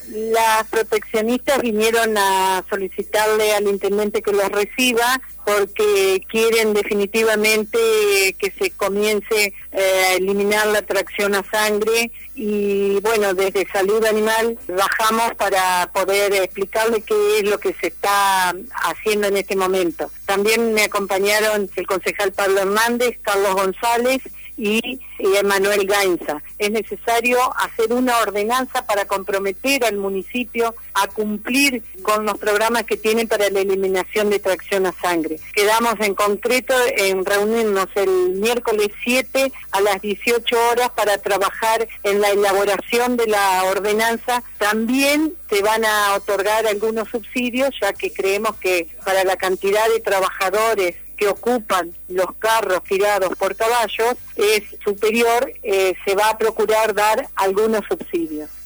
Las proteccionistas vinieron a solicitarle al intendente que los reciba porque quieren definitivamente que se comience a eliminar la tracción a sangre y bueno, desde Salud Animal bajamos para poder explicarle qué es lo que se está haciendo en este momento. También me acompañaron el concejal Pablo Hernández, Carlos González y Emanuel Gainza. Es necesario hacer una ordenanza para comprometer al municipio a cumplir con los programas que tienen para la eliminación de tracción a sangre. Quedamos en concreto en reunirnos el miércoles 7 a las 18 horas para trabajar en la elaboración de la ordenanza. También se van a otorgar algunos subsidios, ya que creemos que para la cantidad de trabajadores que ocupan los carros tirados por caballos es superior, se va a procurar dar algunos subsidios.